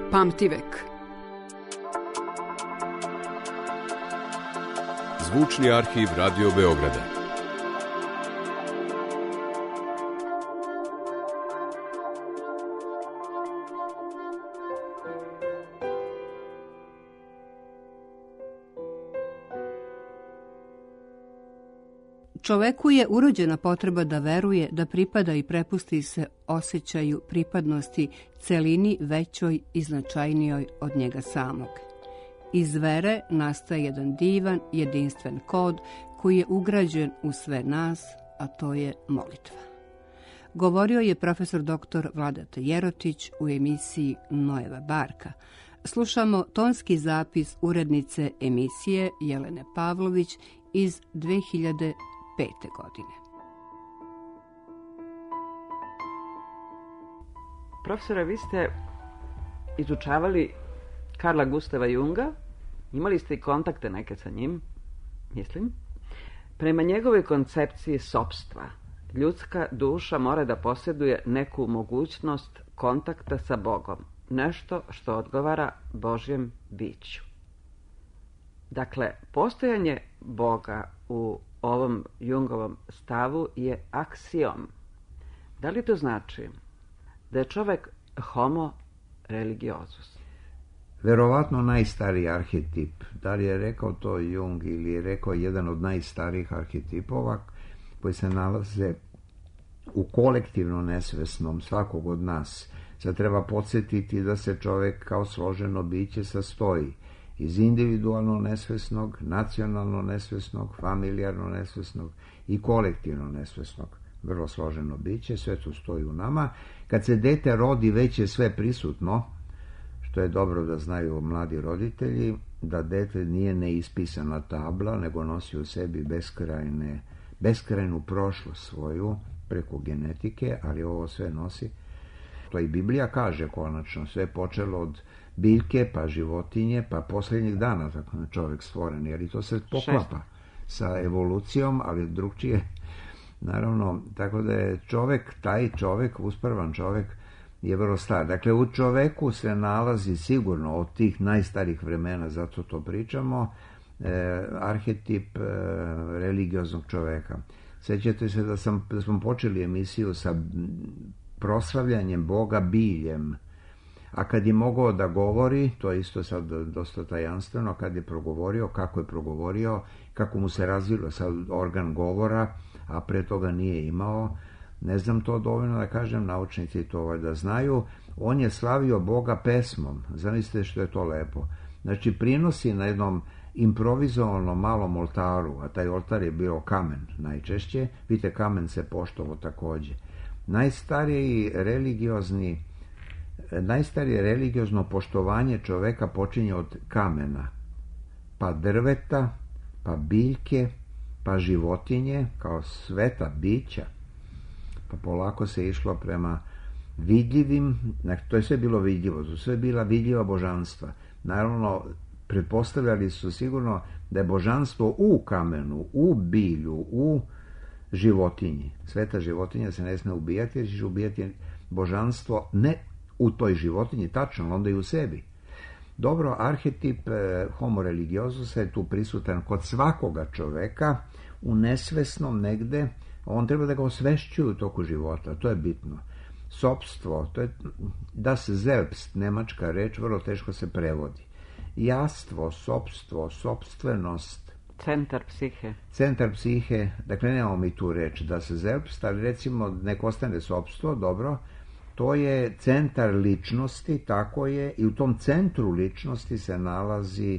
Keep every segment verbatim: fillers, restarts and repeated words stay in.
Pamtivek. Zvučni arhiv Radio Beograda. Čoveku je urođena potreba da veruje, da pripada i prepusti se osjećaju pripadnosti celini većoj i značajnijoj od njega samog. Iz vere nastaje jedan divan, jedinstven kod koji je ugrađen u sve nas, a to je molitva. Govorio je profesor doktor Vladeta Jerotić u emisiji Nojeva barka. Slušamo tonski zapis urednice emisije Jelene Pavlović iz dve hiljade pete godine. Profesore, vi ste izučavali Karla Gustava Junga, imali ste i kontakte neke sa njim, mislim. Prema njegove koncepciji sopstva, ljudska duša mora da posjeduje neku mogućnost kontakta sa Bogom, nešto što odgovara Božjem biću. Dakle, postojanje Boga u ovom Jungovom stavu je aksiom. Da li to znači da je čovek homo religiozus? Verovatno najstariji arhetip. Da li je rekao to Jung ili je rekao jedan od najstarijih arhetipova koji se nalaze u kolektivno nesvesnom svakog od nas. Sad treba podsjetiti da se čovek kao složeno biće sastoji iz individualno nesvesnog, nacionalno nesvesnog, familijarno nesvesnog i kolektivno nesvesnog. Vrlo složeno biće, sve to stoji u nama. Kad se dete rodi, već je sve prisutno, što je dobro da znaju mladi roditelji, da dete nije neispisana tabla, nego nosi u sebi beskrajne, beskrajnu prošlost svoju preko genetike, ali ovo sve nosi. To i Biblija kaže konačno, sve je počelo od biljke, pa životinje, pa posljednjih dana tako je čovjek stvoren, jer i to se poklapa sa evolucijom, ali drugčije, naravno, tako da je čovjek, taj čovjek, usprvan čovjek, je vrlo star. Dakle, u čoveku se nalazi sigurno od tih najstarih vremena, zato to pričamo, eh, arhetip eh, religioznog čoveka. Sjećate se da, sam, da smo počeli emisiju sa proslavljanjem Boga biljem, a kad je mogao da govori, to je isto sad dosta tajanstveno, kad je progovorio, kako je progovorio, kako mu se razvilo sad organ govora, a pre toga nije imao, ne znam to dovoljno da kažem, naučnici to da znaju, on je slavio Boga pesmom, zamislite što je to lepo. Znači prinosi na jednom improvizovanom malom oltaru, a taj oltar je bio kamen najčešće, vidite kamen se poštovo takođe. Najstariji religiozni Najstarije religiozno poštovanje čoveka počinje od kamena, pa drveta, pa biljke, pa životinje, kao sveta bića, pa polako se išlo prema vidljivim, to je sve bilo vidljivo, to sve bila vidljiva božanstva. Naravno, pretpostavljali su sigurno da je božanstvo u kamenu, u bilju, u životinji. Sveta životinja se ne sme ubijati, jer ćeš ubijati božanstvo ne u toj životinji, tačno, onda i u sebi. Dobro, arhetip eh, homo religiozusa je tu prisutan kod svakoga čoveka, u nesvesnom negde, on treba da ga osvešćuju u toku života, to je bitno. Sopstvo, to je das selbst, nemačka reč, vrlo teško se prevodi. Jastvo, sopstvo, sopstvenost. Centar psihe. Centar psihe, dakle nemamo mi tu reč das selbst, ali recimo nek ostane sopstvo, dobro. To je centar ličnosti, tako je, i u tom centru ličnosti se nalazi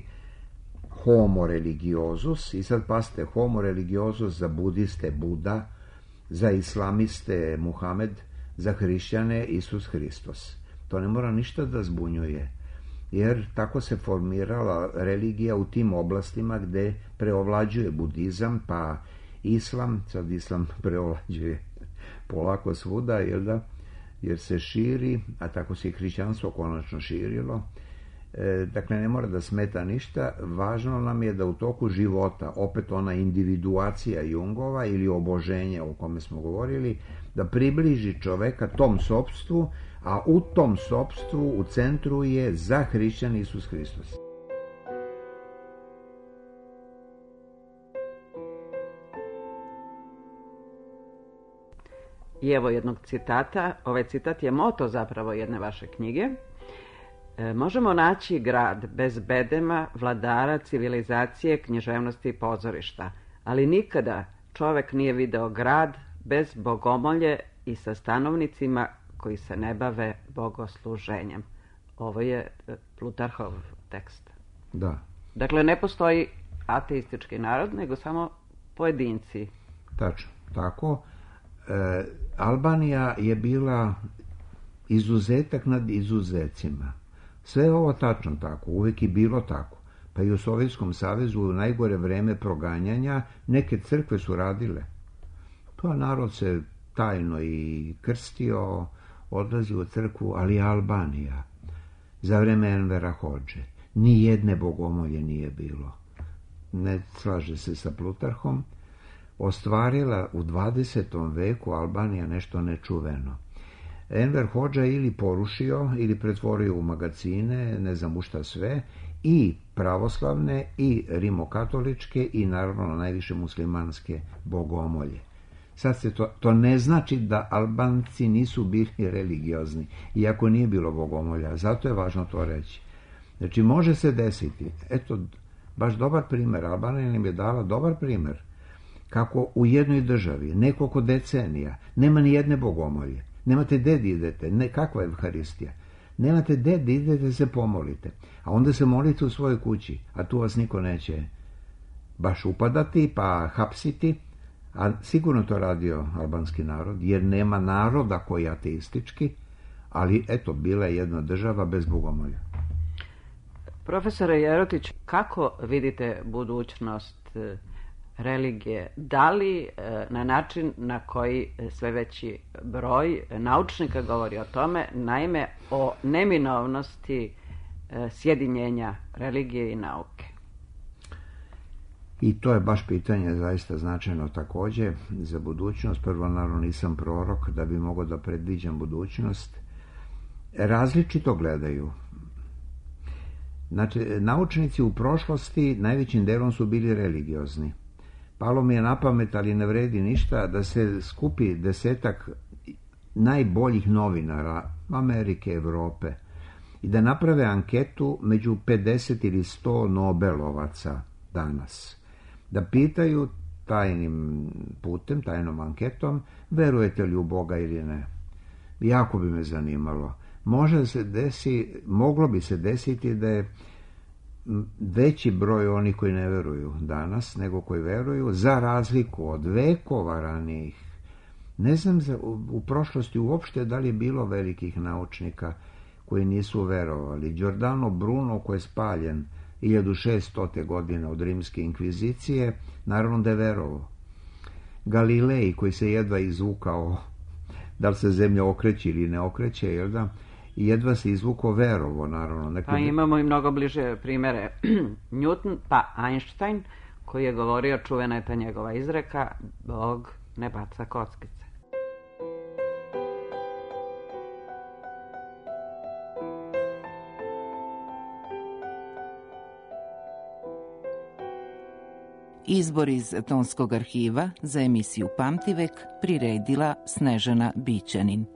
homo religiozus, i sad pasite, homo religiozus za budiste Buda, za islamiste Muhamed, za hrišćane Isus Hristos. To ne mora ništa da zbunjuje, jer tako se formirala religija u tim oblastima gde preovlađuje budizam, pa islam, sad islam preovlađuje polako svuda, jel da? Jer se širi, a tako se i hrišćanstvo konačno širilo. E, dakle, ne mora da smeta ništa, važno nam je da u toku života, opet ona individuacija Jungova ili oboženje o kome smo govorili, da približi čoveka tom sopstvu, a u tom sopstvu u centru je za hrišćan Isus Hristos. I evo jednog citata. Ovaj citat je moto zapravo jedne vaše knjige. E, možemo naći grad bez bedema, vladara, civilizacije, književnosti i pozorišta, ali nikada čovek nije video grad bez bogomolje i sa stanovnicima koji se ne bave bogosluženjem. Ovo je Plutarhov tekst. Da. Dakle, ne postoji ateistički narod, nego samo pojedinci. Tačno, tako. E, Albanija je bila izuzetak nad izuzecima. Sve je ovo tačno tako, uvijek je bilo tako. Pa i u Sovjetskom savezu u najgore vreme proganjanja neke crkve su radile. Pa narod se tajno i krstio, odlazi u crkvu, ali Albanija za vreme Envera Hodže ni jedne bogomolje nije bilo. Ne slaže se sa Plutarhom. Ostvarila u dvadesetom veku Albanija nešto nečuveno. Enver Hodža je ili porušio ili pretvorio u magacine, ne znam u šta sve, i pravoslavne i rimokatoličke i naravno najviše muslimanske bogomolje. Sad se to, to ne znači da Albanci nisu bili religiozni, iako nije bilo bogomolja, zato je važno to reći. Znači može se desiti, eto, baš dobar primjer, Albanija nam je dala dobar primjer, kako u jednoj državi, nekoliko decenija, nema ni jedne bogomolje. Nemate gde da idete, ne, kakva je Evharistija? Nemate gde da idete se pomolite, a onda se molite u svojoj kući, a tu vas niko neće baš upadati, pa hapsiti, a sigurno to radio albanski narod, jer nema naroda koji je ateistički, ali eto, bila je jedna država bez bogomolja. Profesore Jerotić, kako vidite budućnost religije? Da li na način na koji sve veći broj naučnika govori o tome, naime o neminovnosti sjedinjenja religije i nauke? I to je baš pitanje zaista značajno također za budućnost. Prvo, naravno, nisam prorok da bi mogao da predviđam budućnost. Različito gledaju. Znači, naučnici u prošlosti najvećim delom su bili religiozni. Palo mi je na pamet, ali ne vredi ništa, da se skupi desetak najboljih novinara Amerike, Evrope i da naprave anketu među pedeset ili sto Nobelovaca danas. Da pitaju tajnim putem, tajnom anketom, verujete li u Boga ili ne. Jako bi me zanimalo. Može se desi, moglo bi se desiti da je veći broj onih koji ne veruju danas nego koji veruju, za razliku od vekova ranijih. Ne znam za, u, u prošlosti uopšte da li je bilo velikih naučnika koji nisu verovali. Giordano Bruno, koji je spaljen hiljadu šeststote godine od rimske inkvizicije, naravno da je verovao. Galilej, koji se jedva izvukao da li se zemlja okreće ili ne okreće, jel da, jedva se izvukao, verovo, naravno. Neko... Pa imamo i mnogo bliže primere. Newton pa Einstein, koji je govorio, čuvena je ta njegova izreka, Bog ne baca kockice. Izbor iz Tonskog arhiva za emisiju Pamtivek priredila Snežana Bićanin.